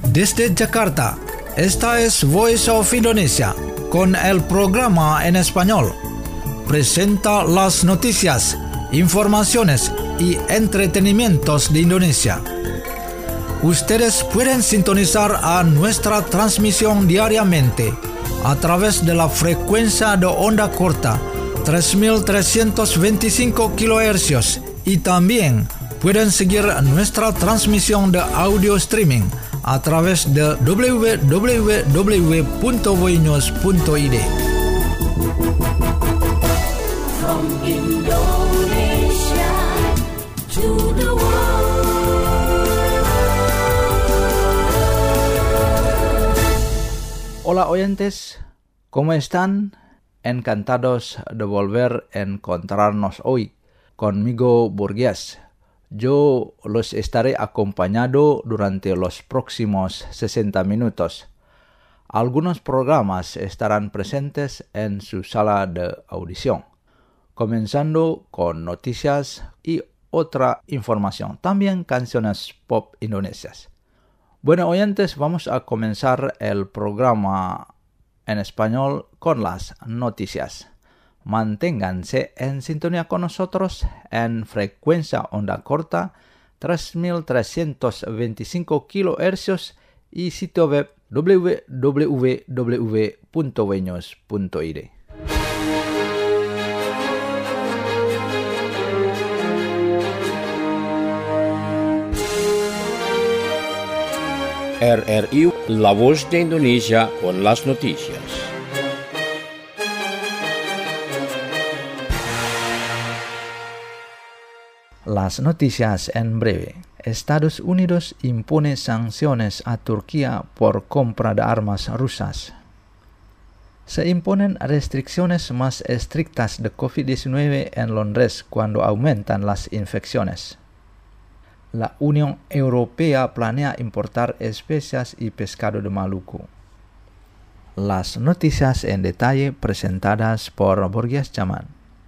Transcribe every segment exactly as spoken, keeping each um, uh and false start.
Desde Jakarta, esta es Voice of Indonesia, con el programa en español. Presenta las noticias, informaciones y entretenimientos de Indonesia. Ustedes pueden sintonizar a nuestra transmisión diariamente a través de la frecuencia de onda corta tres mil trescientos veinticinco kilohercios y también pueden seguir nuestra transmisión de audio streaming a través de doble u doble u doble u punto voinews punto i d. From Indonesia to the world. Hola oyentes, ¿cómo están? Encantados de volver a encontrarnos hoy. Conmigo Burgués. Yo los estaré acompañando durante los próximos sesenta minutos. Algunos programas estarán presentes en su sala de audición, comenzando con noticias y otra información, también canciones pop indonesias. Bueno, oyentes, vamos a comenzar el programa en español con las noticias. Manténganse en sintonía con nosotros en frecuencia onda corta tres mil trescientos veinticinco kilohercios y sitio web doble u doble u doble u punto voinews punto i d. R R I, La Voz de Indonesia con las noticias. Las noticias en breve. Estados Unidos impone sanciones a Turquía por compra de armas rusas. Se imponen restricciones más estrictas de covid diecinueve en Londres cuando aumentan las infecciones. La Unión Europea planea importar especias y pescado de Maluku. Las noticias en detalle presentadas por Burgués Chaman.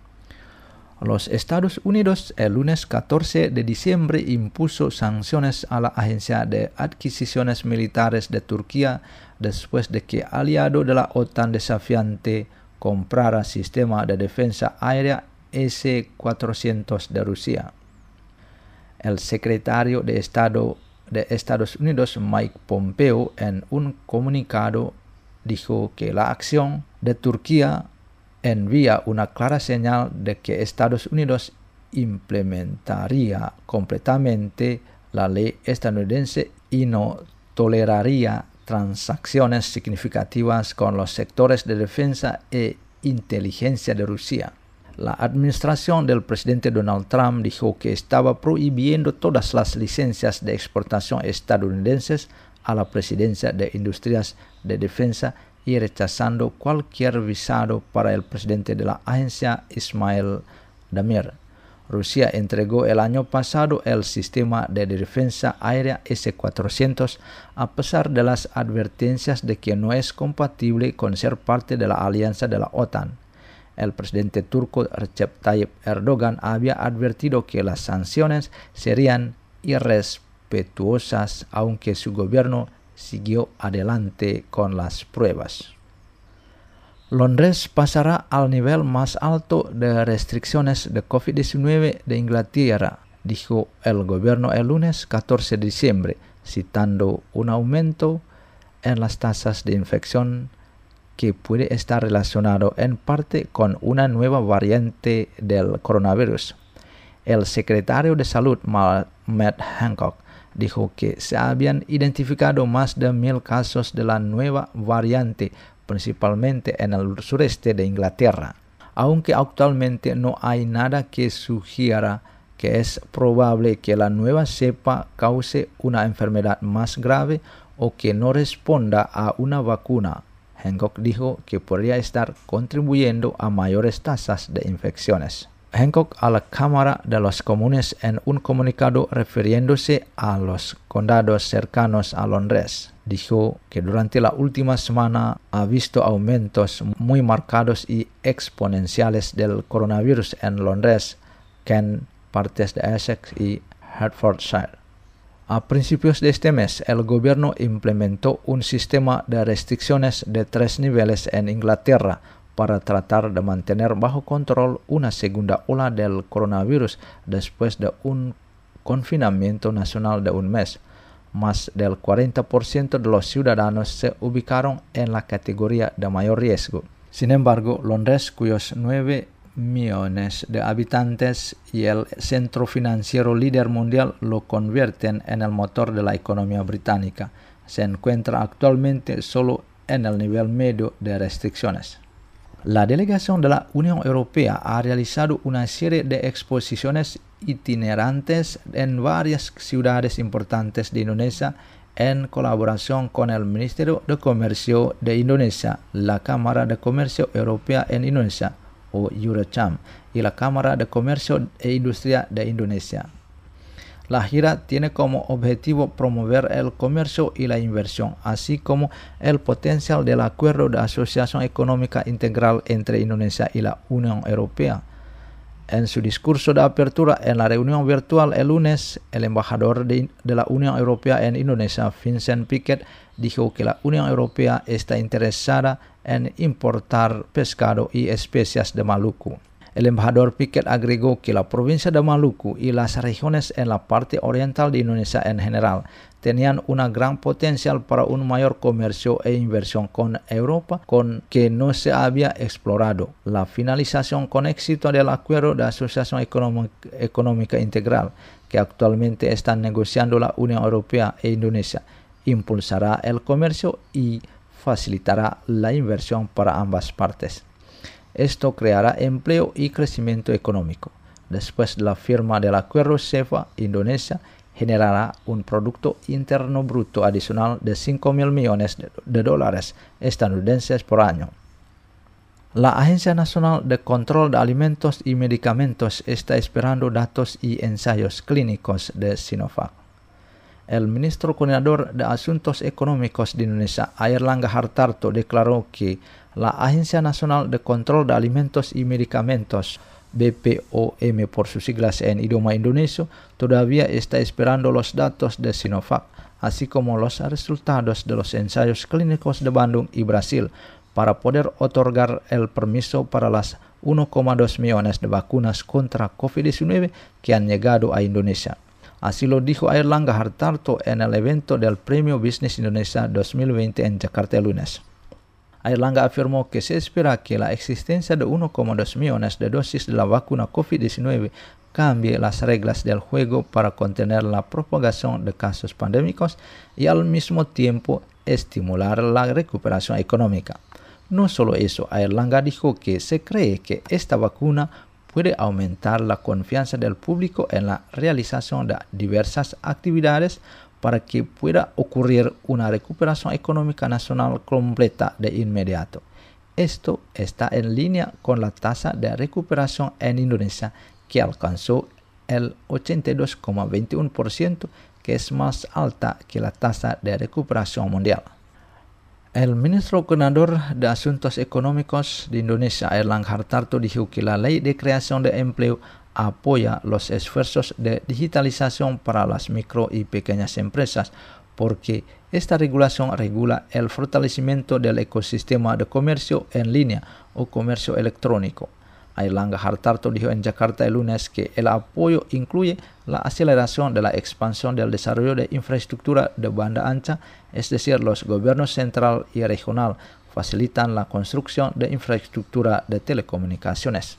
Los Estados Unidos el lunes catorce de diciembre impuso sanciones a la Agencia de Adquisiciones Militares de Turquía después de que aliado de la OTAN desafiante comprara sistema de defensa aérea S cuatrocientos de Rusia. El secretario de Estado de Estados Unidos, Mike Pompeo, en un comunicado dijo que la acción de Turquía envía una clara señal de que Estados Unidos implementaría completamente la ley estadounidense y no toleraría transacciones significativas con los sectores de defensa e inteligencia de Rusia. La administración del presidente Donald Trump dijo que estaba prohibiendo todas las licencias de exportación estadounidenses a la Presidencia de Industrias de Defensa y rechazando cualquier visado para el presidente de la agencia, Ismail Damir. Rusia entregó el año pasado el sistema de defensa aérea S cuatrocientos a pesar de las advertencias de que no es compatible con ser parte de la alianza de la OTAN. El presidente turco Recep Tayyip Erdogan había advertido que las sanciones serían irrespetuosas, aunque su gobierno siguió adelante con las pruebas. Londres pasará al nivel más alto de restricciones de covid diecinueve de Inglaterra, dijo el gobierno el lunes catorce de diciembre, citando un aumento en las tasas de infección que puede estar relacionado en parte con una nueva variante del coronavirus. El secretario de Salud, Matt Hancock, dijo que se habían identificado más de mil casos de la nueva variante, principalmente en el sureste de Inglaterra, aunque actualmente no hay nada que sugiera que es probable que la nueva cepa cause una enfermedad más grave o que no responda a una vacuna. Hancock dijo que podría estar contribuyendo a mayores tasas de infecciones. Hancock a la Cámara de los Comunes en un comunicado refiriéndose a los condados cercanos a Londres. Dijo que durante la última semana ha visto aumentos muy marcados y exponenciales del coronavirus en Londres, Kent, partes de Essex y Hertfordshire. A principios de este mes, el gobierno implementó un sistema de restricciones de tres niveles en Inglaterra para tratar de mantener bajo control una segunda ola del coronavirus después de un confinamiento nacional de un mes. Más del cuarenta por ciento de los ciudadanos se ubicaron en la categoría de mayor riesgo. Sin embargo, Londres, cuyos nueve millones de habitantes y el centro financiero líder mundial lo convierten en el motor de la economía británica, se encuentra actualmente solo en el nivel medio de restricciones. La delegación de la Unión Europea ha realizado una serie de exposiciones itinerantes en varias ciudades importantes de Indonesia en colaboración con el Ministerio de Comercio de Indonesia, la Cámara de Comercio Europea en Indonesia, o Eurocham, y la Cámara de Comercio e Industria de Indonesia. La gira tiene como objetivo promover el comercio y la inversión, así como el potencial del acuerdo de asociación económica integral entre Indonesia y la Unión Europea. En su discurso de apertura en la reunión virtual el lunes, el embajador de, de la Unión Europea en Indonesia, Vincent Piquet, dijo que la Unión Europea está interesada en importar pescado y especias de Maluku. El embajador Piquet agregó que la provincia de Maluku y las regiones en la parte oriental de Indonesia en general tenían una gran potencial para un mayor comercio e inversión con Europa con que no se había explorado. La finalización con éxito del acuerdo de asociación económica integral que actualmente están negociando la Unión Europea e Indonesia impulsará el comercio y facilitará la inversión para ambas partes. Esto creará empleo y crecimiento económico. Después de la firma del acuerdo CEFA, Indonesia generará un Producto Interno Bruto adicional de cinco mil millones de dólares estadounidenses por año. La Agencia Nacional de Control de Alimentos y Medicamentos está esperando datos y ensayos clínicos de Sinovac. El ministro coordinador de Asuntos Económicos de Indonesia, Airlangga Hartarto, declaró que la Agencia Nacional de Control de Alimentos y Medicamentos, B P O M por sus siglas en idioma indonesio, todavía está esperando los datos de Sinovac, así como los resultados de los ensayos clínicos de Bandung y Brasil, para poder otorgar el permiso para las uno coma dos millones de vacunas contra COVID diecinueve que han llegado a Indonesia. Así lo dijo Airlangga Hartarto en el evento del Premio Business Indonesia dos mil veinte en Jakarta el lunes. Airlangga afirmó que se espera que la existencia de uno coma dos millones de dosis de la vacuna COVID diecinueve cambie las reglas del juego para contener la propagación de casos pandémicos y al mismo tiempo estimular la recuperación económica. No solo eso, Airlangga dijo que se cree que esta vacuna puede aumentar la confianza del público en la realización de diversas actividades para que pueda ocurrir una recuperación económica nacional completa de inmediato. Esto está en línea con la tasa de recuperación en Indonesia, que alcanzó el ochenta y dos coma veintiuno por ciento, que es más alta que la tasa de recuperación mundial. El ministro coordinador de Asuntos Económicos de Indonesia, Airlangga Hartarto, dijo que la Ley de Creación de Empleo apoya los esfuerzos de digitalización para las micro y pequeñas empresas, porque esta regulación regula el fortalecimiento del ecosistema de comercio en línea o comercio electrónico. Airlangga Hartarto dijo en Jakarta el lunes que el apoyo incluye la aceleración de la expansión del desarrollo de infraestructura de banda ancha, es decir, los gobiernos central y regional facilitan la construcción de infraestructura de telecomunicaciones.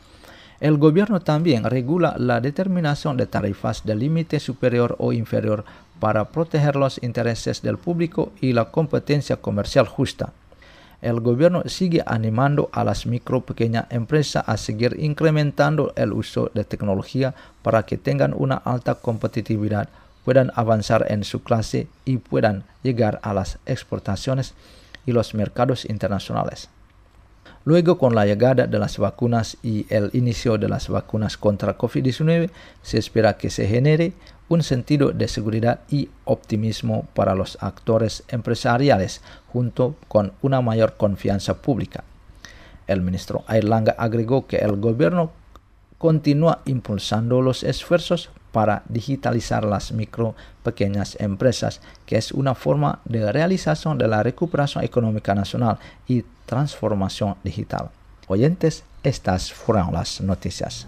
El gobierno también regula la determinación de tarifas de límite superior o inferior para proteger los intereses del público y la competencia comercial justa. El gobierno sigue animando a las micro y pequeñas empresas a seguir incrementando el uso de tecnología para que tengan una alta competitividad, puedan avanzar en su clase y puedan llegar a las exportaciones y los mercados internacionales. Luego, con la llegada de las vacunas y el inicio de las vacunas contra COVID diecinueve, se espera que se genere un sentido de seguridad y optimismo para los actores empresariales, junto con una mayor confianza pública. El ministro Airlangga agregó que el gobierno continúa impulsando los esfuerzos para digitalizar las micro pequeñas empresas, que es una forma de realización de la recuperación económica nacional y transformación digital. Oyentes, estas fueron las noticias.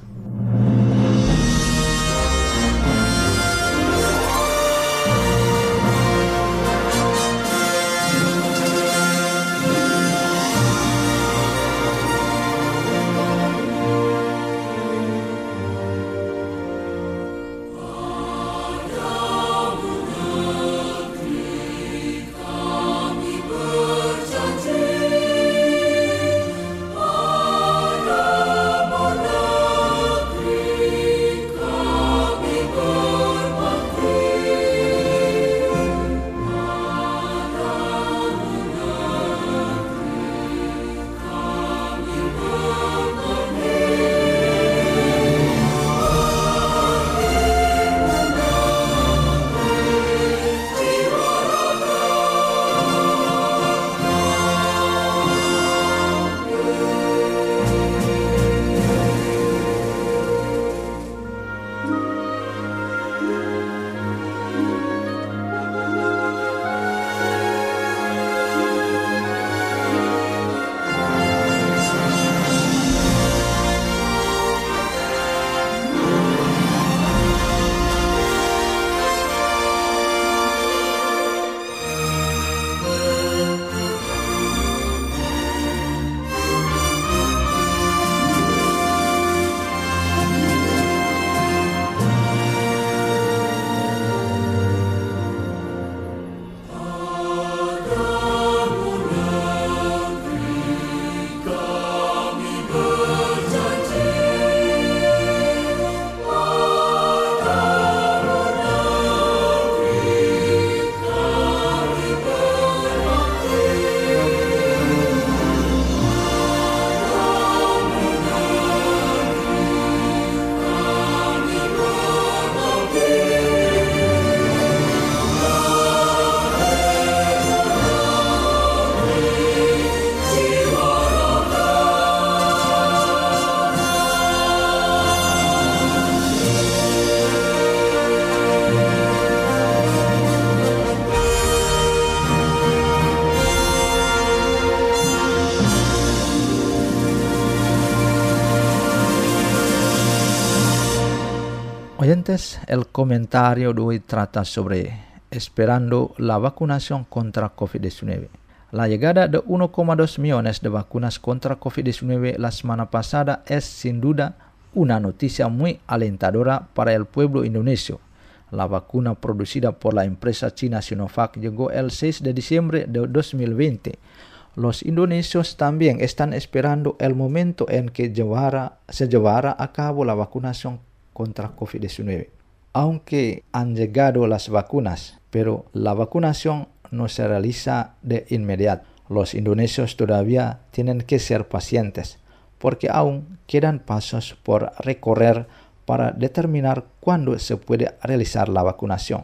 Oyentes, el comentario de hoy trata sobre esperando la vacunación contra COVID diecinueve. La llegada de uno coma dos millones de vacunas contra COVID diecinueve la semana pasada es sin duda una noticia muy alentadora para el pueblo indonesio. La vacuna producida por la empresa china Sinovac llegó el seis de diciembre de dos mil veinte. Los indonesios también están esperando el momento en que llevara, se llevará a cabo la vacunación contra COVID diecinueve. Aunque han llegado las vacunas, pero la vacunación no se realiza de inmediato. Los indonesios todavía tienen que ser pacientes, porque aún quedan pasos por recorrer para determinar cuándo se puede realizar la vacunación.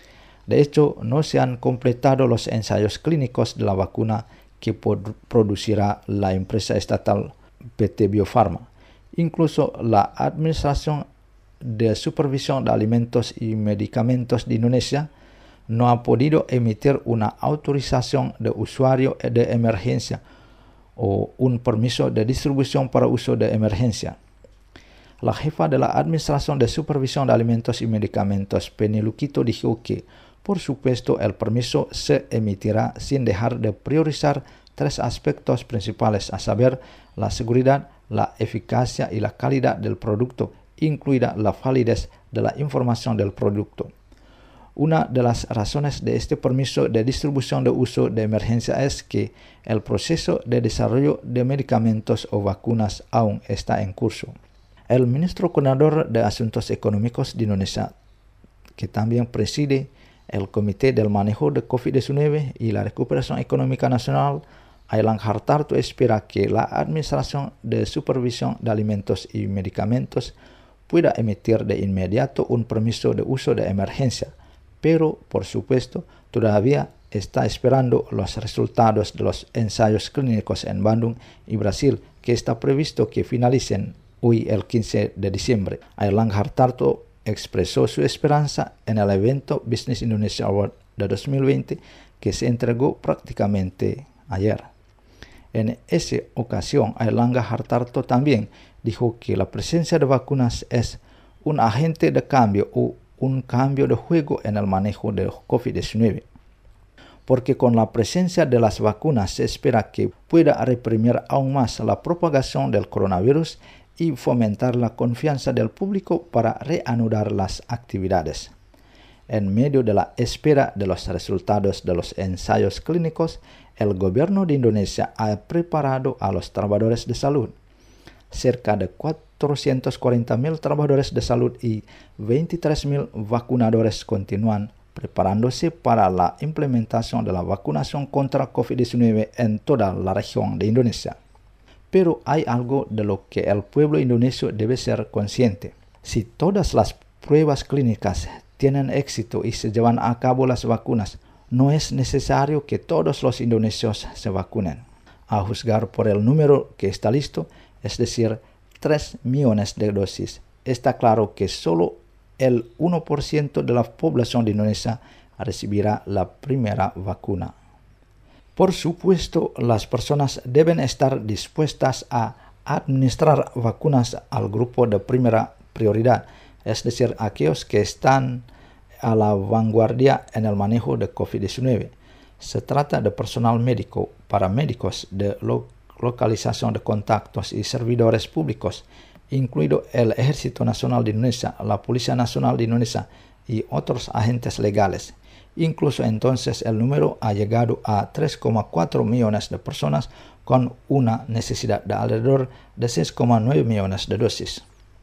De hecho, no se han completado los ensayos clínicos de la vacuna que producirá la empresa estatal P T Bio Farma. Incluso la Administración de Supervisión de Alimentos y Medicamentos de Indonesia no ha podido emitir una autorización de usuario de emergencia o un permiso de distribución para uso de emergencia. La jefa de la Administración de Supervisión de Alimentos y Medicamentos, Penny Lukito, dijo que, por supuesto, el permiso se emitirá sin dejar de priorizar tres aspectos principales, a saber, la seguridad, la eficacia y la calidad del producto, incluida la validez de la información del producto. Una de las razones de este permiso de distribución de uso de emergencia es que el proceso de desarrollo de medicamentos o vacunas aún está en curso. El ministro coordinador de Asuntos Económicos de Indonesia, que también preside el Comité del Manejo de COVID diecinueve y la Recuperación Económica Nacional, Airlangga Hartarto, espera que la Administración de Supervisión de Alimentos y Medicamentos pueda emitir de inmediato un permiso de uso de emergencia, pero, por supuesto, todavía está esperando los resultados de los ensayos clínicos en Bandung y Brasil, que está previsto que finalicen hoy el quince de diciembre. Airlangga Hartarto expresó su esperanza en el evento Business Indonesia Award de dos mil veinte que se entregó prácticamente ayer. En esa ocasión, Airlangga Hartarto también dijo que la presencia de vacunas es un agente de cambio o un cambio de juego en el manejo del COVID diecinueve. Porque con la presencia de las vacunas se espera que pueda reprimir aún más la propagación del coronavirus y fomentar la confianza del público para reanudar las actividades. En medio de la espera de los resultados de los ensayos clínicos, el gobierno de Indonesia ha preparado a los trabajadores de salud. Cerca de cuatrocientos cuarenta mil trabajadores de salud y veintitrés mil vacunadores continúan preparándose para la implementación de la vacunación contra COVID diecinueve en toda la región de Indonesia. Pero hay algo de lo que el pueblo indonesio debe ser consciente. Si todas las pruebas clínicas tienen éxito y se llevan a cabo las vacunas, no es necesario que todos los indonesios se vacunen. A juzgar por el número que está listo, es decir, tres millones de dosis, está claro que solo el uno por ciento de la población de Indonesia recibirá la primera vacuna. Por supuesto, las personas deben estar dispuestas a administrar vacunas al grupo de primera prioridad, es decir, aquellos que están a la vanguardia en el manejo de COVID diecinueve. Se trata de personal médico, paramédicos, de lo- localización de contactos y servidores públicos, incluido el Ejército Nacional de Indonesia, la Policía Nacional de Indonesia y otros agentes legales. Incluso entonces el número ha llegado a tres coma cuatro millones de personas con una necesidad de alrededor de seis coma nueve millones de dosis.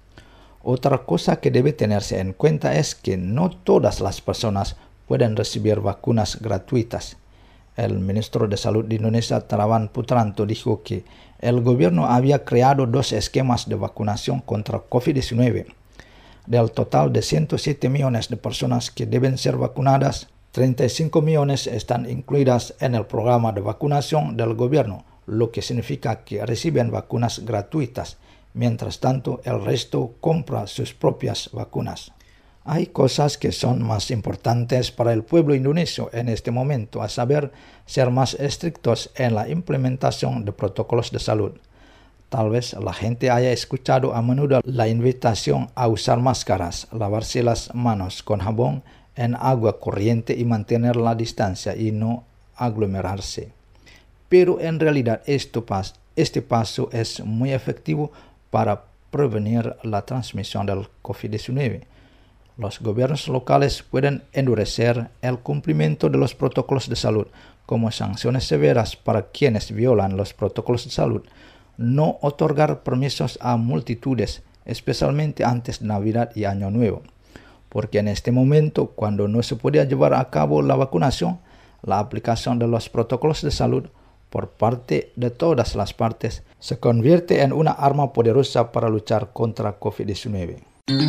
Otra cosa que debe tenerse en cuenta es que no todas las personas pueden recibir vacunas gratuitas. El ministro de Salud de Indonesia, Terawan Putranto, dijo que el gobierno había creado dos esquemas de vacunación contra COVID diecinueve. Del total de ciento siete millones de personas que deben ser vacunadas, treinta y cinco millones están incluidas en el programa de vacunación del gobierno, lo que significa que reciben vacunas gratuitas. Mientras tanto, el resto compra sus propias vacunas. Hay cosas que son más importantes para el pueblo indonesio en este momento, a saber, ser más estrictos en la implementación de protocolos de salud. Tal vez la gente haya escuchado a menudo la invitación a usar máscaras, lavarse las manos con jabón en agua corriente y mantener la distancia y no aglomerarse. Pero en realidad esto pas- este paso es muy efectivo para prevenir la transmisión del COVID diecinueve. Los gobiernos locales pueden endurecer el cumplimiento de los protocolos de salud, como sanciones severas para quienes violan los protocolos de salud, no otorgar permisos a multitudes, especialmente antes de Navidad y Año Nuevo, porque en este momento, cuando no se podía llevar a cabo la vacunación, la aplicación de los protocolos de salud por parte de todas las partes se convierte en una arma poderosa para luchar contra COVID diecinueve.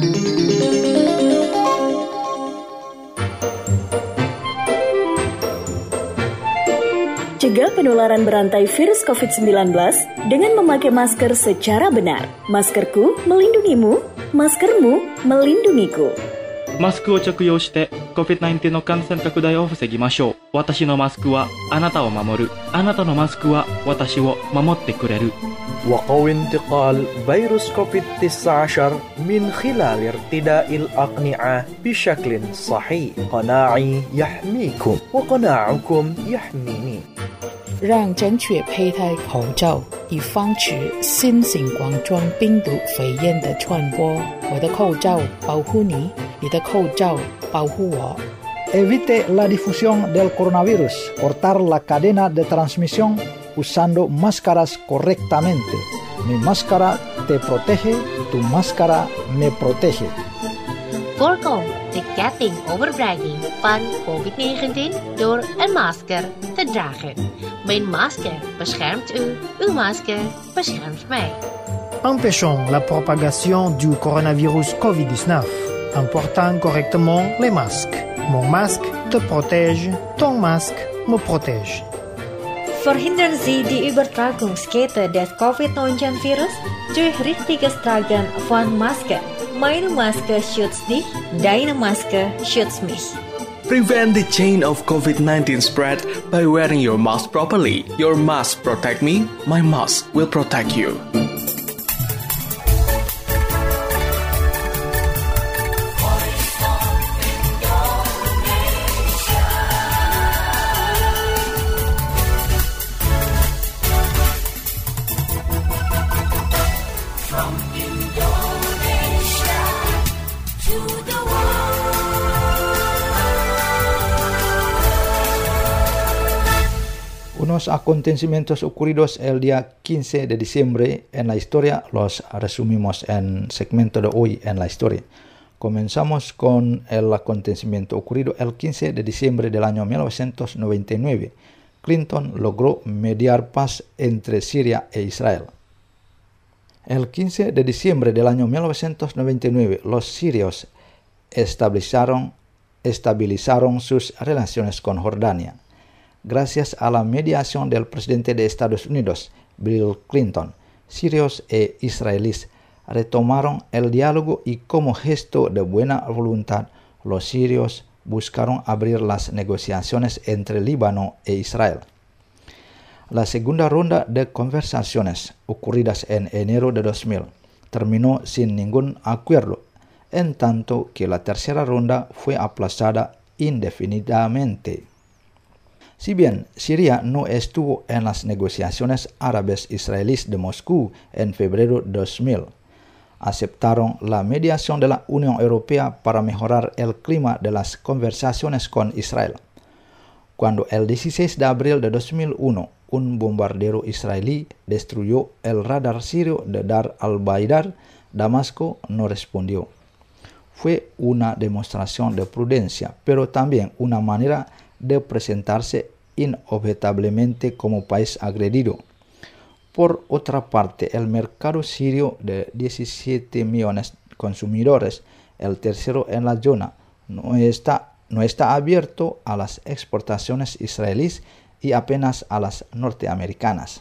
Cegah penularan berantai virus covid sembilan belas dengan memakai masker secara benar. Maskerku melindungimu, maskermu melindungiku. マスクを着用して コビッドナインティーン の感染拡大を防ぎましょう。私のマスクはあなたを守る。あなたのマスクは私を守ってくれる。 وقوي انتقال فيروس كوفيد تسعة عشر من خلال ارتداء الأقنعة بشكل صحيح. قناعي يحميكم وقناعكم يحميني. 让正确佩戴口罩，以防止新型冠状病毒肺炎的传播。我的口罩保护你，你的口罩保护我。 Evite la difusión del coronavirus. Cortar la cadena de transmisión usando máscaras correctamente. Mi máscara te protege, tu máscara me protege. Voorkom de ketting overbreiding van covid negentien door een masker te dragen. Mijn masker beschermt u, uw masker beschermt mij. Empêchons la propagation du coronavirus covid dix-neuf en portant correctement les masques. Mon masque te protège, ton masque me protège. Verhindern Sie die Übertragungskette des Covid neunzehn Virus durch richtiges Tragen von Maske. Meine Maske schützt dich, deine Maske schützt mich. Prevent the chain of COVID nineteen spread by wearing your mask properly. Your mask protect me, my mask will protect you. Unos acontecimientos ocurridos el día quince de diciembre en la historia los resumimos en segmento de hoy en la historia. Comenzamos con el acontecimiento ocurrido el quince de diciembre del año mil novecientos noventa y nueve. Clinton logró mediar paz entre Siria e Israel. El quince de diciembre del año mil novecientos noventa y nueve, los sirios estabilizaron, estabilizaron sus relaciones con Jordania. Gracias a la mediación del presidente de Estados Unidos, Bill Clinton, sirios e israelíes retomaron el diálogo y como gesto de buena voluntad, los sirios buscaron abrir las negociaciones entre Líbano e Israel. La segunda ronda de conversaciones, ocurridas en enero de dos mil, terminó sin ningún acuerdo, en tanto que la tercera ronda fue aplazada indefinidamente. Si bien Siria no estuvo en las negociaciones árabes-israelíes de Moscú en febrero de dos mil, aceptaron la mediación de la Unión Europea para mejorar el clima de las conversaciones con Israel. Cuando el dieciséis de abril de dos mil uno un bombardero israelí destruyó el radar sirio de Dar al-Baidar, Damasco no respondió. Fue una demostración de prudencia, pero también una manera de presentarse inobjetablemente como país agredido. Por otra parte, el mercado sirio de diecisiete millones de consumidores, el tercero en la zona, no está, no está abierto a las exportaciones israelíes y apenas a las norteamericanas.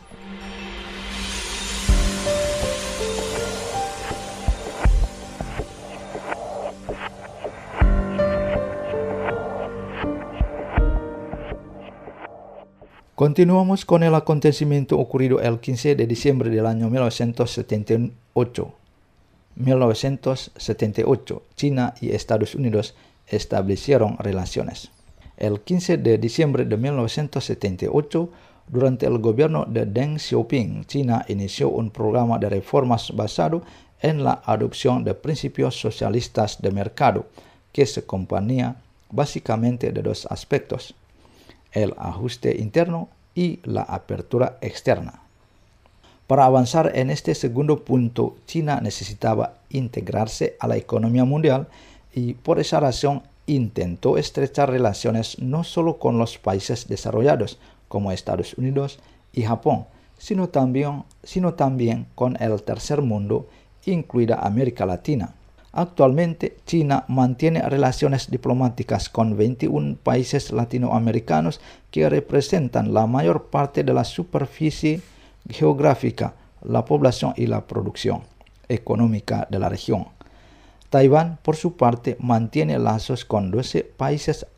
Continuamos con el acontecimiento ocurrido el quince de diciembre del año mil novecientos setenta y ocho. mil novecientos setenta y ocho, China y Estados Unidos establecieron relaciones. El quince de diciembre de mil novecientos setenta y ocho, durante el gobierno de Deng Xiaoping, China inició un programa de reformas basado en la adopción de principios socialistas de mercado, que se componía básicamente de dos aspectos: el ajuste interno y la apertura externa. Para avanzar en este segundo punto, China necesitaba integrarse a la economía mundial y por esa razón intentó estrechar relaciones no solo con los países desarrollados como Estados Unidos y Japón, sino también, sino también con el tercer mundo, incluida América Latina. Actualmente, China mantiene relaciones diplomáticas con veintiún países latinoamericanos que representan la mayor parte de la superficie geográfica, la población y la producción económica de la región. Taiwán, por su parte, mantiene lazos con doce países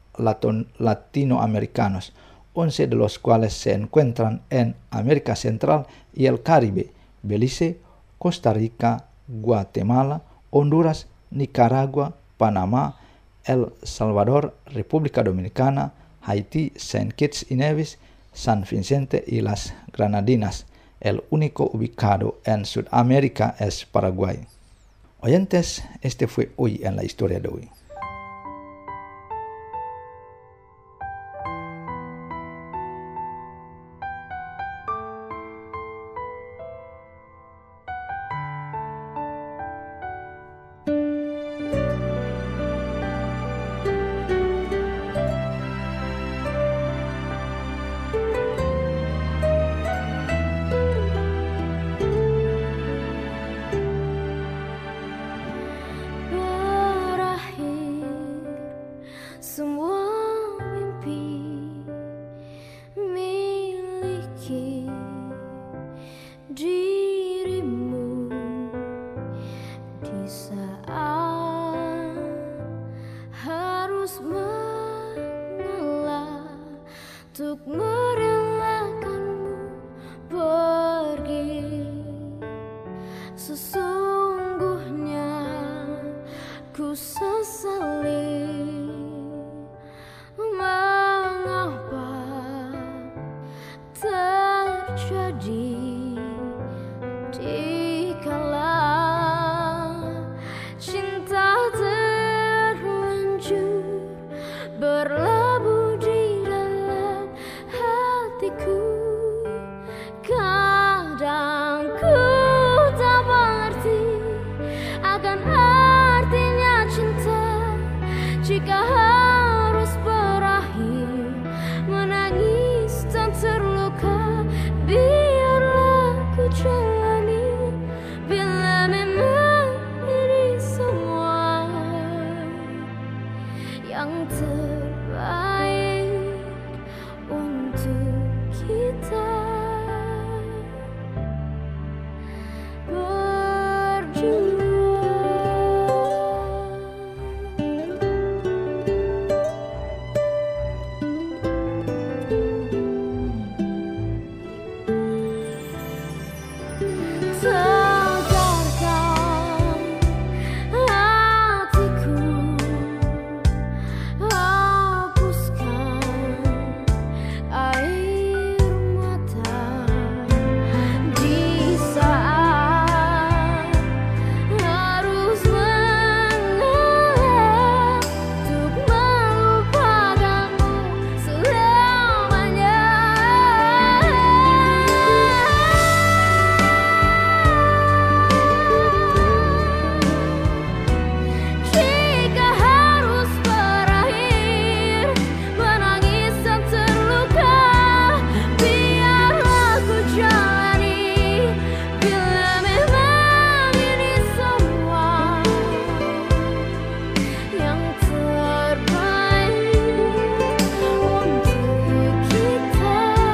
latinoamericanos, once de los cuales se encuentran en América Central y el Caribe: Belice, Costa Rica, Guatemala, Honduras, Nicaragua, Panamá, El Salvador, República Dominicana, Haití, Saint Kitts y Nevis, San Vicente y las Granadinas. El único ubicado en Sudamérica es Paraguay. Oyentes, este fue Hoy en la Historia de hoy. Berakhir Sesungguhnya ku sesali mengapa terjadi dikala cinta terlanjur berlabuh di dalam hatiku. Kadang ku tak mengerti akan artinya cinta jika harus berakhir menangis dan terluka. Biarlah ku jalani bila memang ini semua yang terbaik untuk kita berdua. Tegarkan hatiku, hapuskan air mata di saat harus mengalah untuk melupakanmu selamanya. Jika harus berakhir menangis dan terluka, biarlah ku jalani bila memang ini semua yang terbaik untuk kita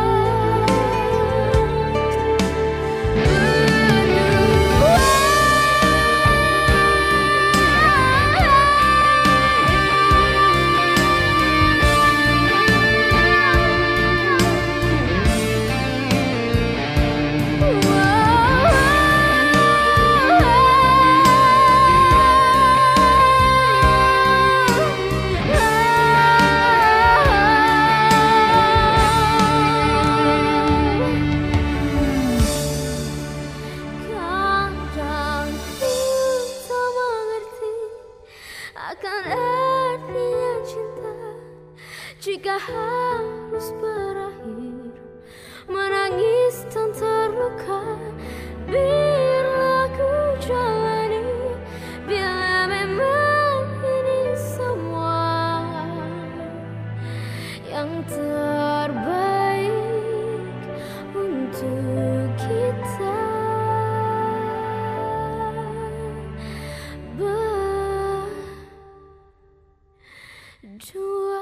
Kadang ku tak mengerti akan artinya cinta jika harus berakhir menangis dan terluka. Biarlah ku jalani bila memang ini semua yang terbaik untuk kita berdua.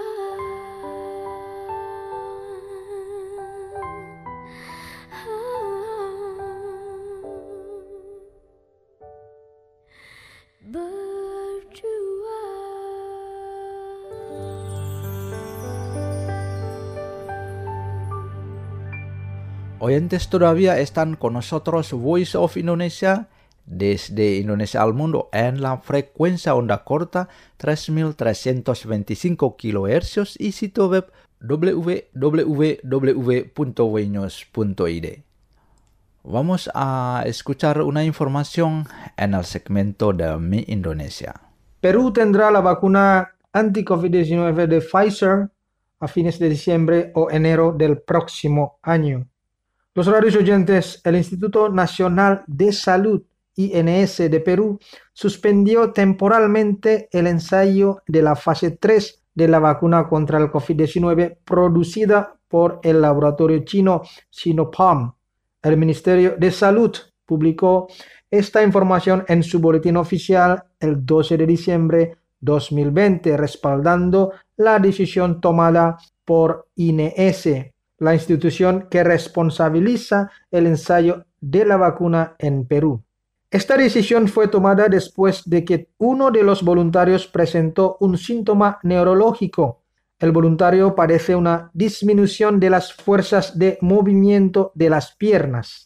Oyentes todavía están con nosotros Voice of Indonesia desde Indonesia al mundo en la frecuencia onda corta tres mil trescientos veinticinco kilohercios y sitio web w w w punto wenews punto i d. Vamos a escuchar una información en el segmento de Mi Indonesia. Perú tendrá la vacuna anti-COVID diecinueve de Pfizer a fines de diciembre o enero del próximo año. Los radios oyentes, el Instituto Nacional de Salud I N S de Perú suspendió temporalmente el ensayo de la fase tres de la vacuna contra el COVID diecinueve producida por el laboratorio chino Sinopharm. El Ministerio de Salud publicó esta información en su boletín oficial el doce de diciembre de dos mil veinte, respaldando la decisión tomada por I N S, la institución que responsabiliza el ensayo de la vacuna en Perú. Esta decisión fue tomada después de que uno de los voluntarios presentó un síntoma neurológico. El voluntario padece una disminución de las fuerzas de movimiento de las piernas.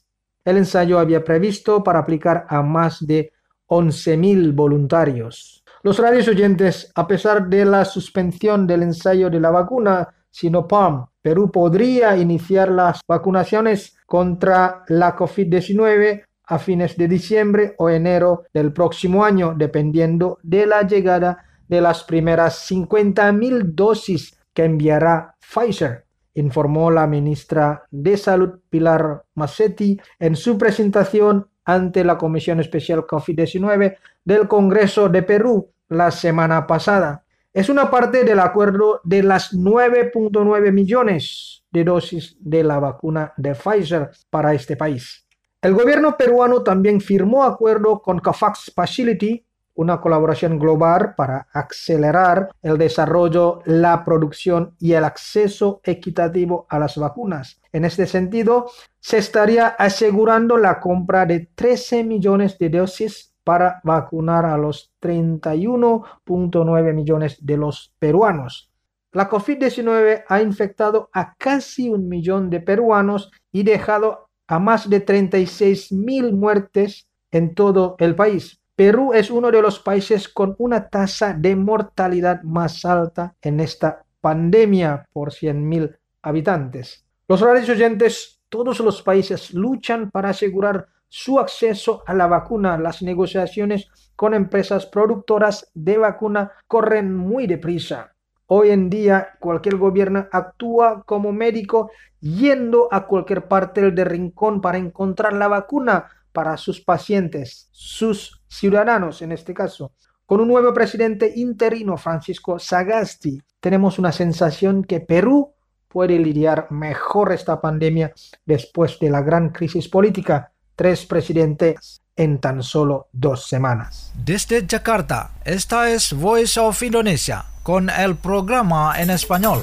El ensayo había previsto para aplicar a más de once mil voluntarios. Los radios oyentes, a pesar de la suspensión del ensayo de la vacuna Sinopharm, Perú podría iniciar las vacunaciones contra la COVID diecinueve a fines de diciembre o enero del próximo año, dependiendo de la llegada de las primeras cincuenta mil dosis que enviará Pfizer, informó la ministra de Salud Pilar Massetti en su presentación ante la Comisión Especial COVID diecinueve del Congreso de Perú la semana pasada. Es una parte del acuerdo de las nueve punto nueve millones de dosis de la vacuna de Pfizer para este país. El gobierno peruano también firmó acuerdo con COVAX Facility, una colaboración global para acelerar el desarrollo, la producción y el acceso equitativo a las vacunas. En este sentido, se estaría asegurando la compra de trece millones de dosis para vacunar a los treinta y uno punto nueve millones de los peruanos. La COVID diecinueve ha infectado a casi un millón de peruanos y dejado a más de treinta y seis mil muertes en todo el país. Perú es uno de los países con una tasa de mortalidad más alta en esta pandemia por cien mil habitantes. Los radios oyentes, todos los países luchan para asegurar su acceso a la vacuna. Las negociaciones con empresas productoras de vacuna corren muy deprisa. Hoy en día cualquier gobierno actúa como médico yendo a cualquier parte del rincón para encontrar la vacuna para sus pacientes, sus ciudadanos en este caso. Con un nuevo presidente interino, Francisco Sagasti, tenemos una sensación que Perú puede lidiar mejor esta pandemia después de la gran crisis política. Tres presidentes en tan solo dos semanas. Desde Jakarta, esta es Voice of Indonesia con el programa en español.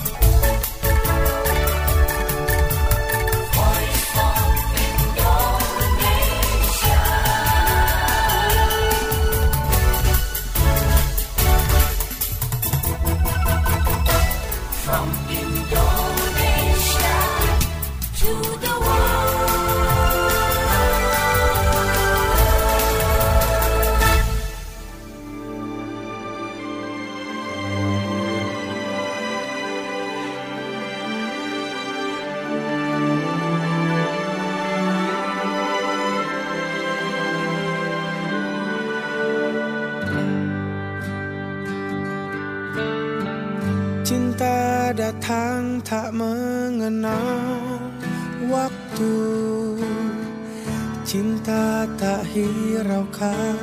Cinta datang tak mengenal waktu, cinta tak hiraukan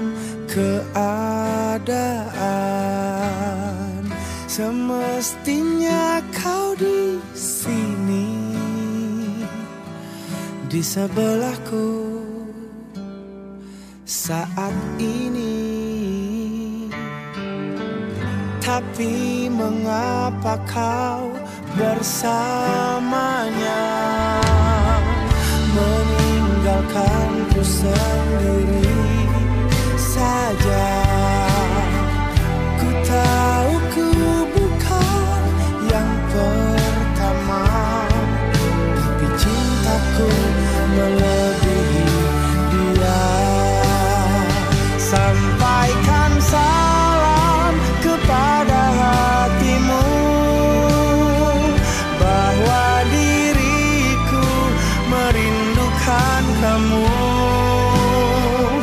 keadaan. Semestinya kau di sini, di sebelahku saat ini. Tapi mengapa kau bersamanya, meninggalkanku sendiri saja? Ku tahu ku bukan yang pertama, tapi cintaku melebihi dia. Sampaikan salam kepada hatimu bahwa diriku merindukan kamu.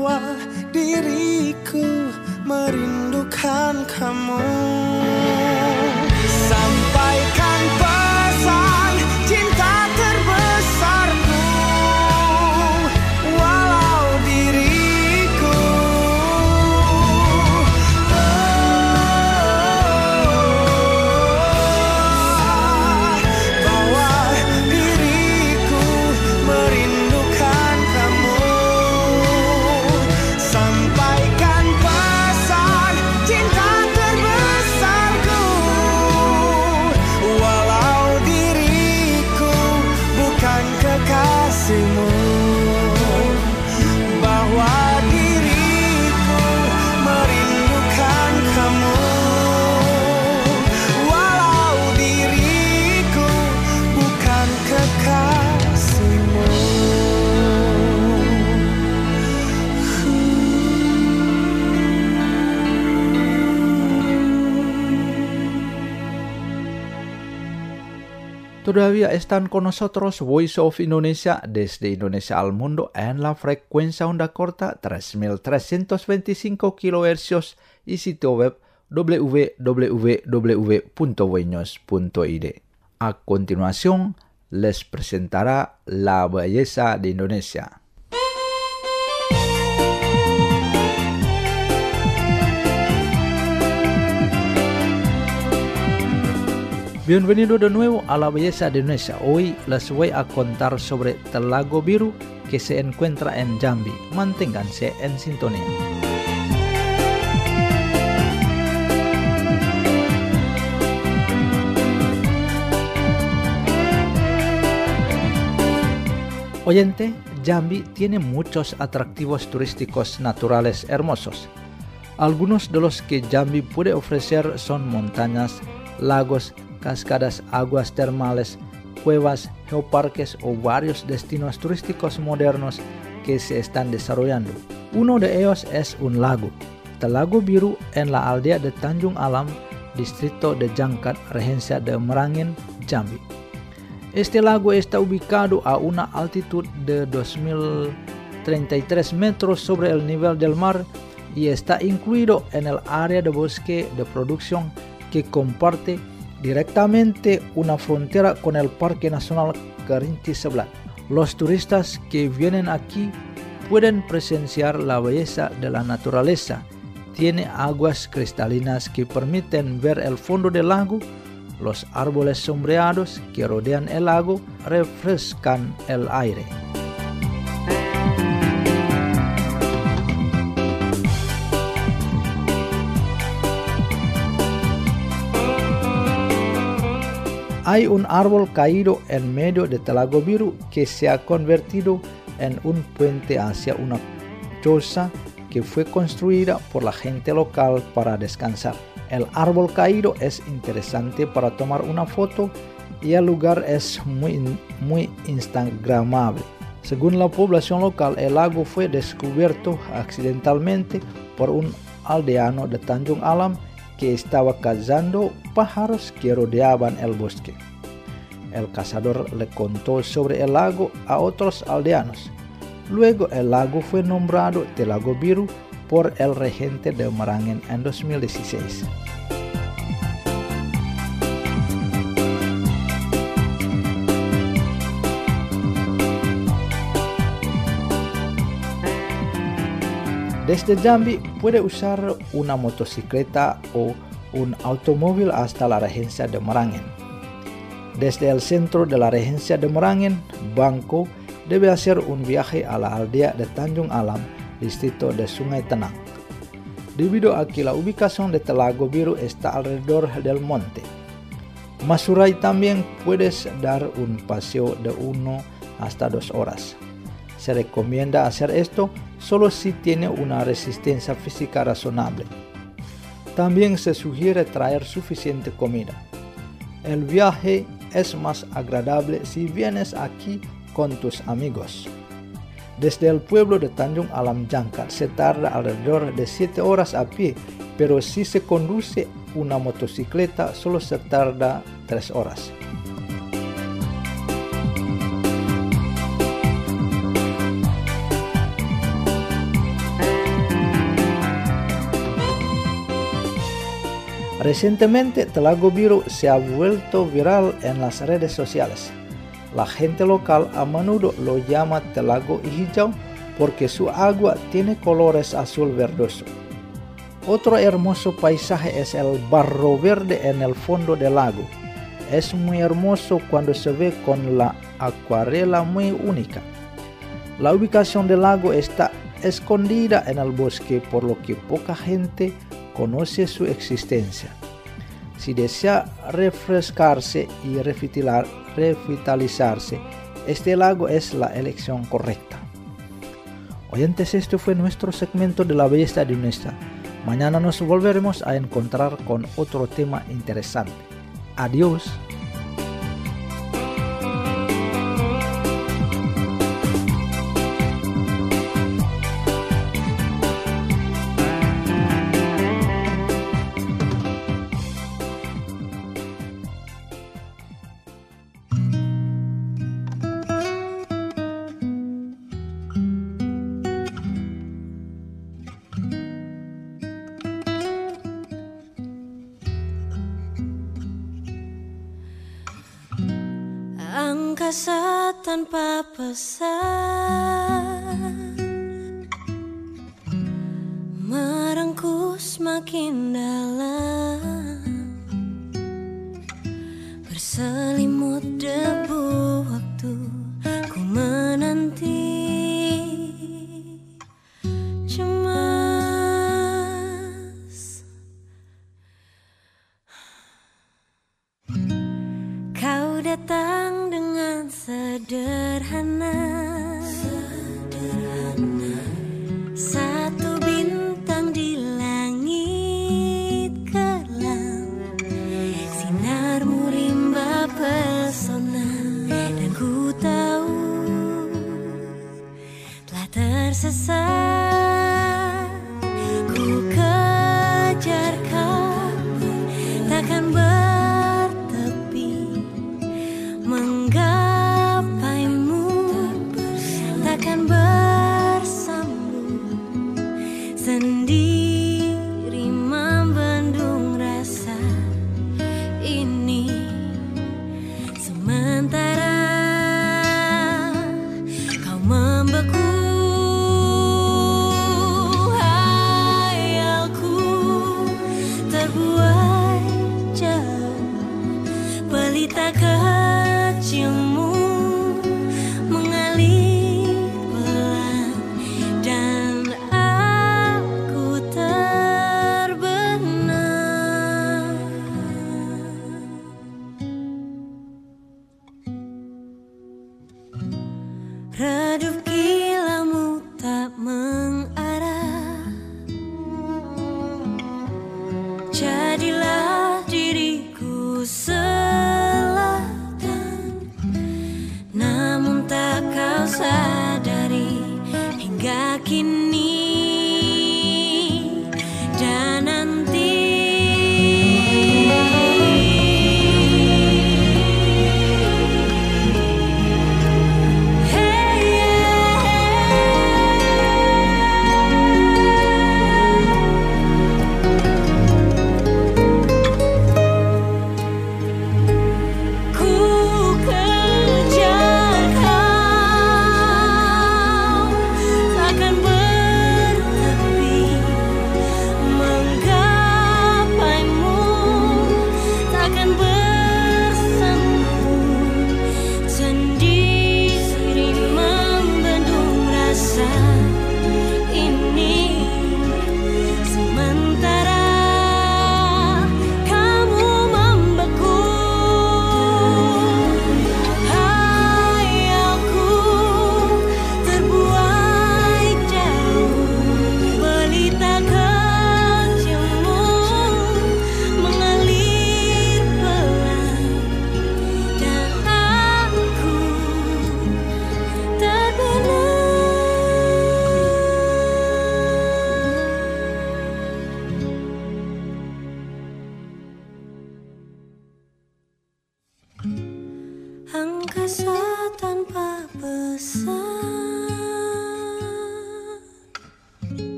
bahwa diriku merindukan kamu. Sampaikan pesan cinta terbesarku, walau diriku bahwa diriku merindukan kamu. Sampaikan pesan cinta terbesarku, walau diriku bukan kekasihmu, bahwa diriku merindukan kamu, walau diriku bukan kekasihmu. Todavía están con nosotros Voice of Indonesia desde Indonesia al mundo en la frecuencia onda corta tres mil trescientos veinticinco kilohercios y sitio web w w w punto voinews punto i d. A continuación, les presentará La Belleza de Indonesia. Bienvenido de nuevo a La Belleza de Indonesia. Hoy les voy a contar sobre Telago Biru que se encuentra en Jambi. Manténganse en sintonía. Oyente, Jambi tiene muchos atractivos turísticos naturales hermosos. Algunos de los que Jambi puede ofrecer son montañas, lagos, cascadas, aguas termales, cuevas, geoparques o varios destinos turísticos modernos que se están desarrollando. Uno de ellos es un lago, Telago Biru, en la aldea de Tanjung Alam, distrito de Jangkat, regencia de Merangin, Jambi. Este lago está ubicado a una altitud de dos mil treinta y tres metros sobre el nivel del mar y está incluido en el área de bosque de producción que comparte directamente una frontera con el Parque Nacional Kerinci Seblat. Los turistas que vienen aquí pueden presenciar la belleza de la naturaleza. Tiene aguas cristalinas que permiten ver el fondo del lago. Los árboles sombreados que rodean el lago refrescan el aire. Hay un árbol caído en medio de Telago Biru que se ha convertido en un puente hacia una choza que fue construida por la gente local para descansar. El árbol caído es interesante para tomar una foto y el lugar es muy, muy instagramable. Según la población local, el lago fue descubierto accidentalmente por un aldeano de Tanjung Alam que estaba cazando pájaros que rodeaban el bosque. El cazador le contó sobre el lago a otros aldeanos. Luego el lago fue nombrado Telago Biru por el regente de Merangin en dos mil dieciséis. Desde Jambi puede usar una motocicleta o un automóvil hasta la regencia de Merangin. Desde el centro de la regencia de Merangin, Bangko debe hacer un viaje a la aldea de Tanjung Alam, distrito de Sungai Tenang. Debido a que la ubicación de Telago Biru está alrededor del monte. Masurai también puedes dar un paseo de uno hasta dos horas. Se recomienda hacer esto solo si tiene una resistencia física razonable. También se sugiere traer suficiente comida. El viaje es más agradable si vienes aquí con tus amigos. Desde el pueblo de Tanjung Alam Jangkat se tarda alrededor de siete horas a pie, pero si se conduce una motocicleta solo se tarda tres horas. Recientemente, Telago Biru se ha vuelto viral en las redes sociales. La gente local a menudo lo llama Telago Hijau porque su agua tiene colores azul verdoso. Otro hermoso paisaje es el barro verde en el fondo del lago. Es muy hermoso cuando se ve con la acuarela muy única. La ubicación del lago está escondida en el bosque, por lo que poca gente conoce su existencia. Si desea refrescarse y revitalizar, revitalizarse, este lago es la elección correcta. Oyentes, esto fue nuestro segmento de la belleza de Indonesia. Mañana nos volveremos a encontrar con otro tema interesante. Adiós. Angkasa tanpa pesan merengkuh semakin dalam, berselimut debu waktu ku menanti cemas. Kau datang dengan sederhana, sederhana. Satu bintang di langit kelam, sinarmu rimba pesona, dan ku tahu telah tersesat. Ku kejar kau, takkan bertepi, menggapaimu, takkan bersambung, sendiri membendung rasa ini. Sementara kau membeku, hayalku terbuai jauh, pelita kecilmu mengalir pelan, dan aku terbenam. Redup kilaumu tak mengarah, jadilah diriku selatan, namun tak kau sadari hingga kini dan nanti. Ku kejar kau, takkan ber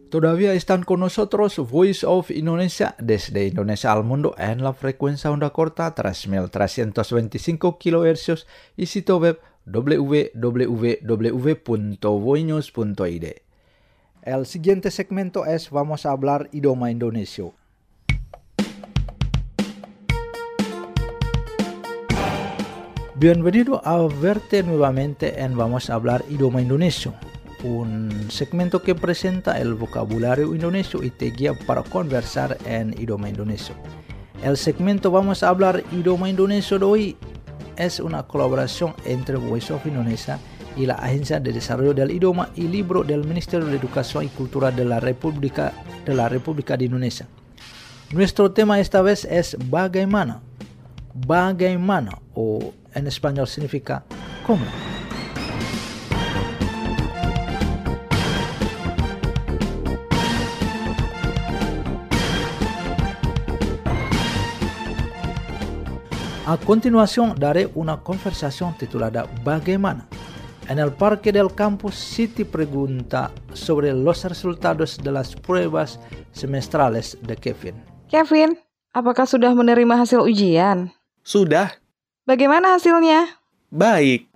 Todavía están con nosotros Voice of Indonesia desde Indonesia al mundo en la frecuencia onda corta tres mil trescientos veinticinco kilohercios y sitio web w w w punto voinews punto i d. El siguiente segmento es Vamos a hablar idioma Indonesia. Bienvenido a verte nuevamente en Vamos a hablar idioma Indonesia, un segmento que presenta el vocabulario indonesio y te guía para conversar en idioma indonesio. El segmento Vamos a hablar idioma Indonesia de hoy es una colaboración entre Voice of Indonesia y la Agencia de Desarrollo del Idioma y Libro del Ministerio de Educación y Cultura de la República de la República de Indonesia. Nuestro tema esta vez es bagaimana. Bagaimana o en español significa ¿cómo? A continuación daré una conversación titulada Bagaimana. En el parque del campus, Siti pregunta sobre los resultados de las pruebas semestrales de Kevin. Kevin, apakah sudah menerima hasil ujian? Sudah. Bagaimana hasilnya? Baik.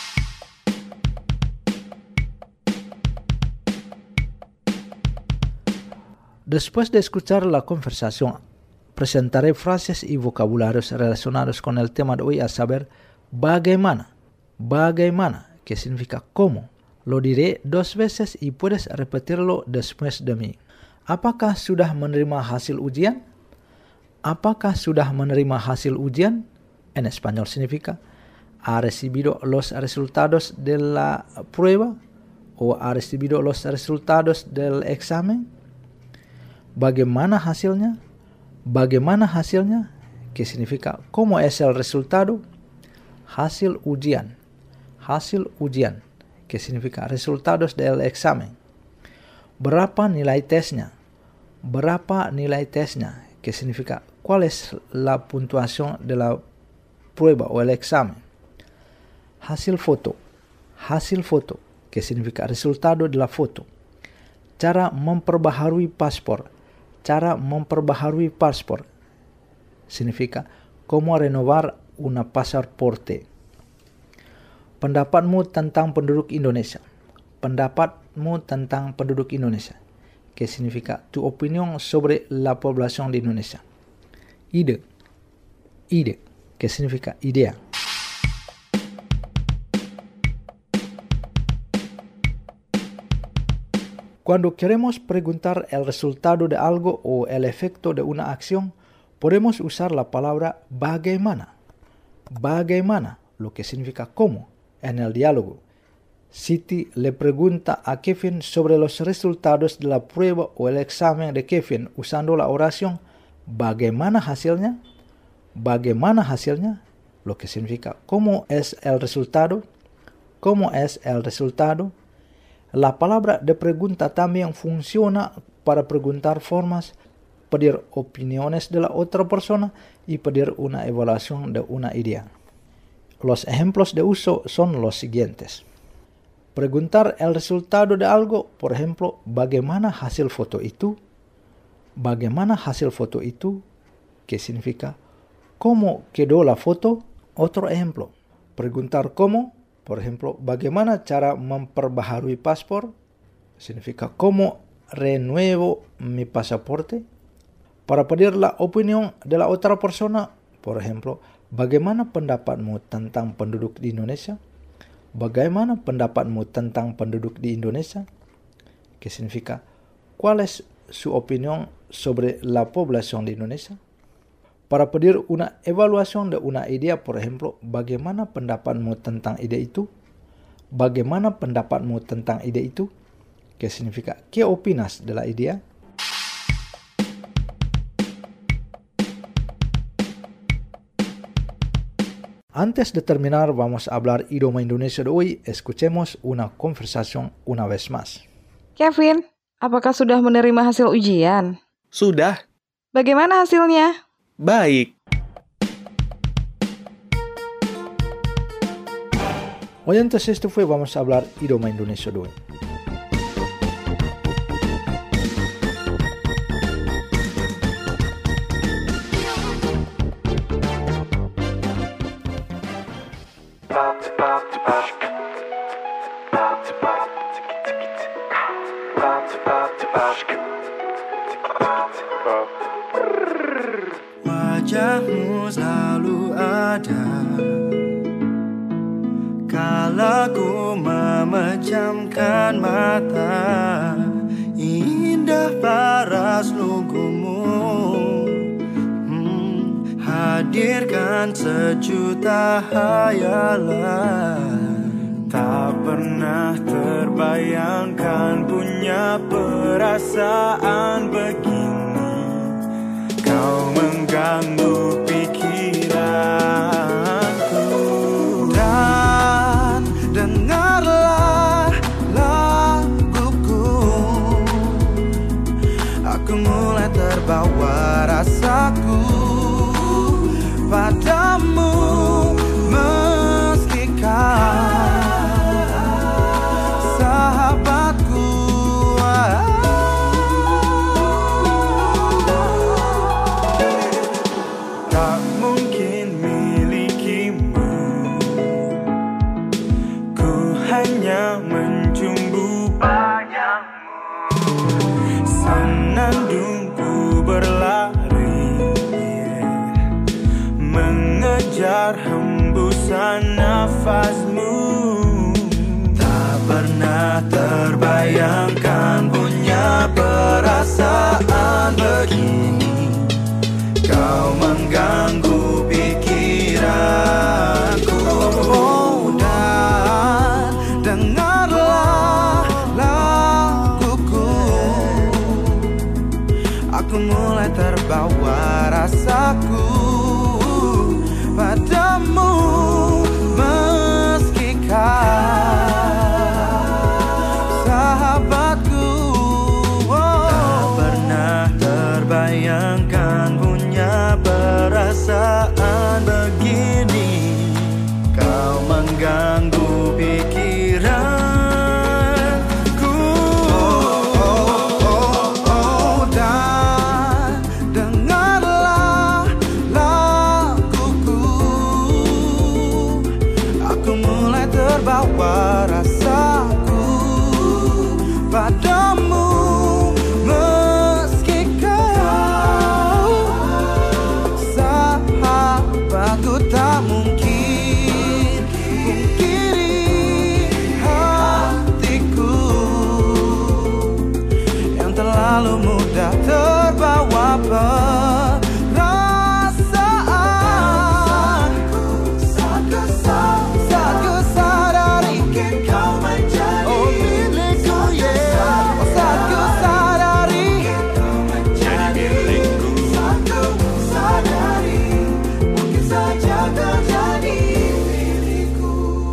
Después de escuchar la conversación, presentaré frases y vocabularios relacionados con el tema de hoy, a saber, bagaimana. Bagaimana, que significa cómo. Lo diré dos veces y puedes repetirlo después de mí. Apakah sudah menerima hasil ujian? Apakah sudah menerima hasil ujian? En español significa, ¿ha recibido los resultados de la prueba? ¿O ha recibido los resultados del examen? ¿Bagaimana hasilnya? Bagaimana hasilnya? Que significa, ¿cómo es el resultado? Hasil ujian. Hasil ujian, que significa resultados del examen. Berapa nilai tesnya? Berapa nilai tesnya, que significa cuál es la puntuación de la prueba o el examen. Hasil foto. Hasil foto, que significa resultado de la foto. Cara memperbaharui paspor. Cara memperbaharui paspor significa cómo renovar una pasaporte. Pendapatmu tentang penduduk Indonesia. Pendapatmu tentang penduduk Indonesia, que significa tu opinión sobre la población de Indonesia. Ide. Ide, que significa idea. Cuando queremos preguntar el resultado de algo o el efecto de una acción, podemos usar la palabra bagaimana. Bagaimana, lo que significa cómo, en el diálogo. Siti le pregunta a Kevin sobre los resultados de la prueba o el examen de Kevin usando la oración bagaimana hasilnya. Bagaimana hasilnya, lo que significa cómo es el resultado. ¿Cómo es el resultado? La palabra de pregunta también funciona para preguntar formas, pedir opiniones de la otra persona y pedir una evaluación de una idea. Los ejemplos de uso son los siguientes. Preguntar el resultado de algo, por ejemplo, ¿bagaimana hasil foto itu? ¿Bagaimana hasil foto itu? ¿Qué significa? ¿Cómo quedó la foto? Otro ejemplo. Preguntar cómo, por ejemplo, ¿bagaimana cara memperbaharui paspor? Significa ¿cómo renuevo mi pasaporte? Para pedir la opinión de la otra persona, por ejemplo, ¿bagaimana pendapatmu tentang penduduk di Indonesia? ¿Bagaimana pendapatmu tentang penduduk di Indonesia? Que significa ¿cuál es su opinión sobre la población de Indonesia? Para pedir una evaluación de una idea, por ejemplo, ¿bagaimana pendapatmu tentang ide itu? ¿Bagaimana pendapatmu tentang ide itu? Que significa ¿qué opinas de la idea? Antes de terminar, vamos a hablar idioma Indonesia de hoy. Escuchemos una conversación una vez más. Kevin, apakah sudah menerima hasil ujian? Sudah. Bagaimana hasilnya? Baik. Oyentes, esto fue Vamos a hablar idioma Indonesia de hoy. wajahmu selalu ada kala ku memejamkan mata. Indah paras lugumu, hmm, hadirkan sejuta hayalan. Tak pernah terbayangkan punya perasaan begini. Kau mengganggu pikiranku. Dan dengarlah laguku, aku mulai terbawa rasaku padamu, meski kau sahabatku. Tak mungkin milikimu, ku hanya menjumbu bayangmu. Senandungku berlari, mengejar hembusan nafasmu. Tak pernah terbayangkan punya perasaan begini. Kau mengganggu pikiranku. Oh, dan dengarlah laguku, aku mulai terbawa rasaku padamu, meski kau sahabatku. Oh. Tak pernah terbayangkan punya perasaan begini. Kau mengganggu pikiranku. Oh, oh, oh, oh, dan dengarlah laguku, aku mulai terbawa rasaku padamu, meski kau sahabatku. Tak mungkin pungkiri hatiku yang terlalu mudah terbawa perasaan. Saat ku sadari kau menjadi oh milikku, yeah. Saat ku sadari kau menjadi milikku. Saat ku sadari mungkin saja kau jadi milikku.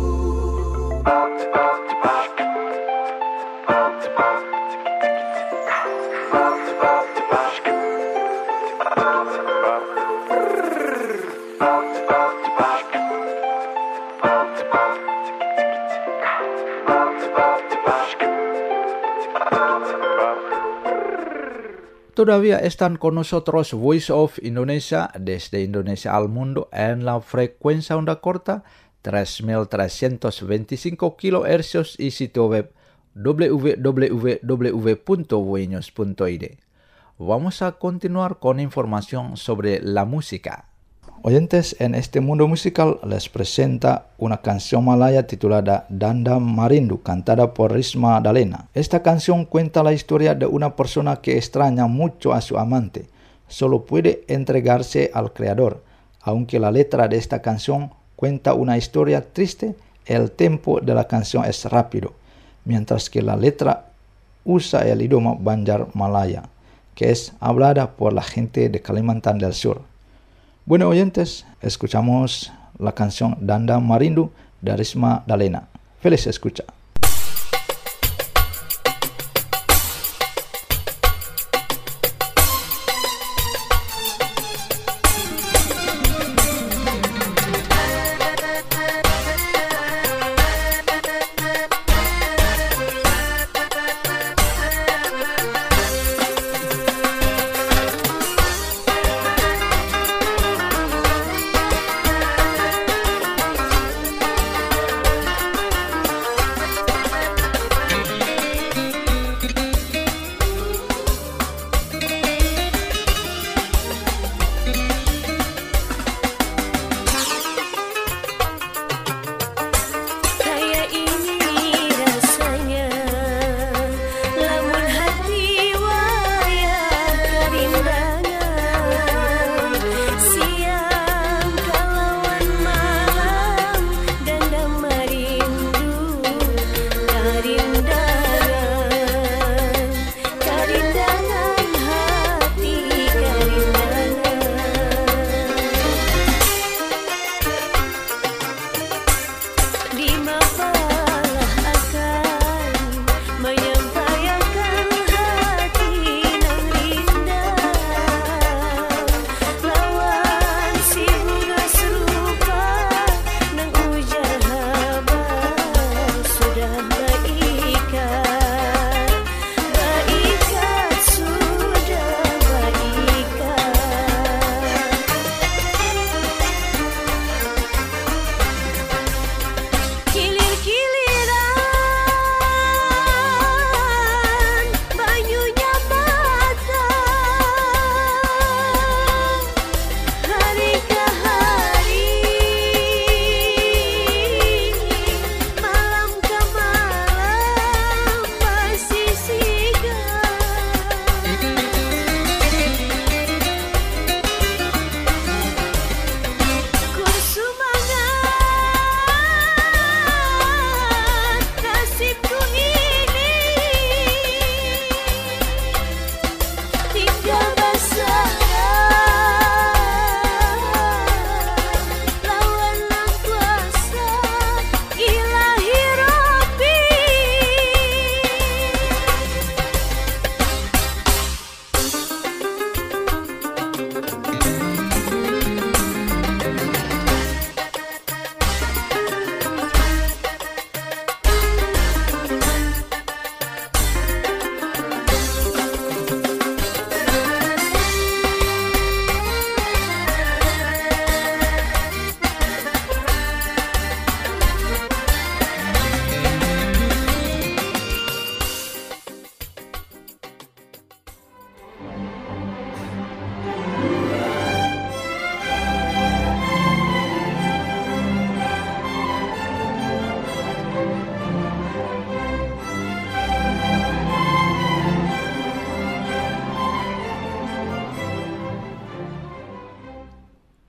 Todavía están con nosotros Voice of Indonesia desde Indonesia al mundo en la frecuencia onda corta tres mil trescientos veinticinco kilohercios y sitio web w w w punto voinews punto i d. Vamos a continuar con información sobre la música. Oyentes, en este mundo musical les presenta una canción malaya titulada Danda Marindu, cantada por Risma Dalena. Esta canción cuenta la historia de una persona que extraña mucho a su amante. Solo puede entregarse al creador. Aunque la letra de esta canción cuenta una historia triste, el tempo de la canción es rápido, mientras que la letra usa el idioma Banjar Malaya, que es hablada por la gente de Kalimantan del Sur. Bueno, oyentes, escuchamos la canción Danda Marindu de Risma Dalena. Feliz escucha.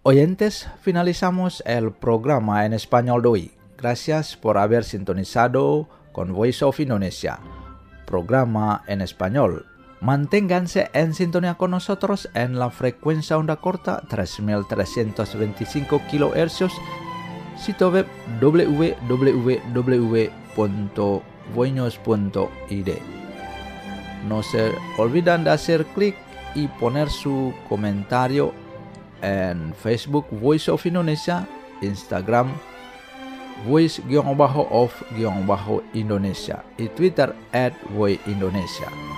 Oyentes, finalizamos el programa en español de hoy. Gracias por haber sintonizado con Voice of Indonesia, programa en español. Manténganse en sintonía con nosotros en la frecuencia onda corta tres mil trescientos veinticinco kilohercios, sitio web w w w punto voinos punto i d. No se olvidan de hacer clic y poner su comentario en Facebook Voice of Indonesia, Instagram Voice-of-Indonesia y Twitter at Voice Indonesia.